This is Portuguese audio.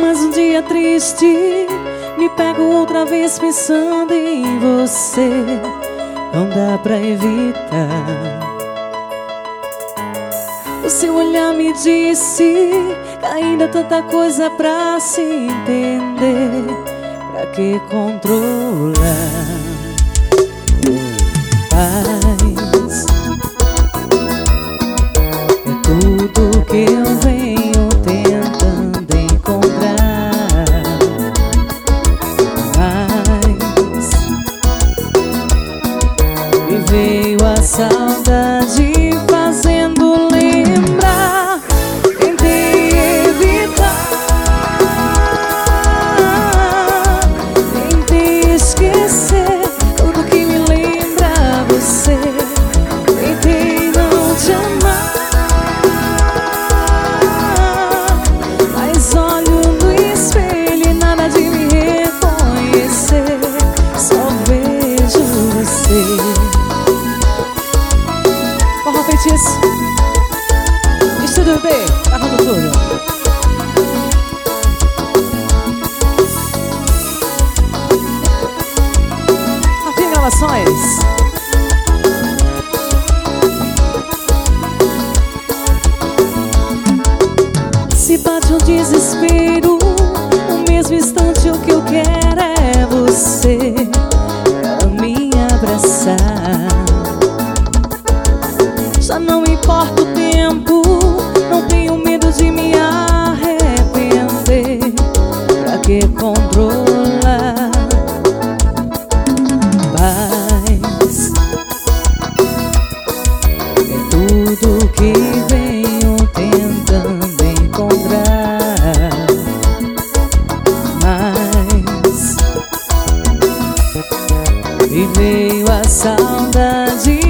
Mas um dia triste me pego outra vez pensando em você. Não dá pra evitar. O seu olhar me disse que ainda há tanta coisa pra se entender. Pra que controlar? Paz é tudo que eu venho tentando encontrar. Mas me veio a saudade fazendo lembrar. Tentei evitar, tentei esquecer tudo que me lembra você. Tentei não te amar, mas olho no espelho e nada de me reconhecer. Só vejo você. Forró Feitiço, Estúdio B, gravando tudo. Rafinha Gravações. Se bate um desespero, no mesmo instante o que eu quero é você pra me abraçar. Já não importa o tempo, não tenho medo de me arrepender. Pra que controlar? Paz é tudo que venho tentando encontrar. Mas me veio a saudade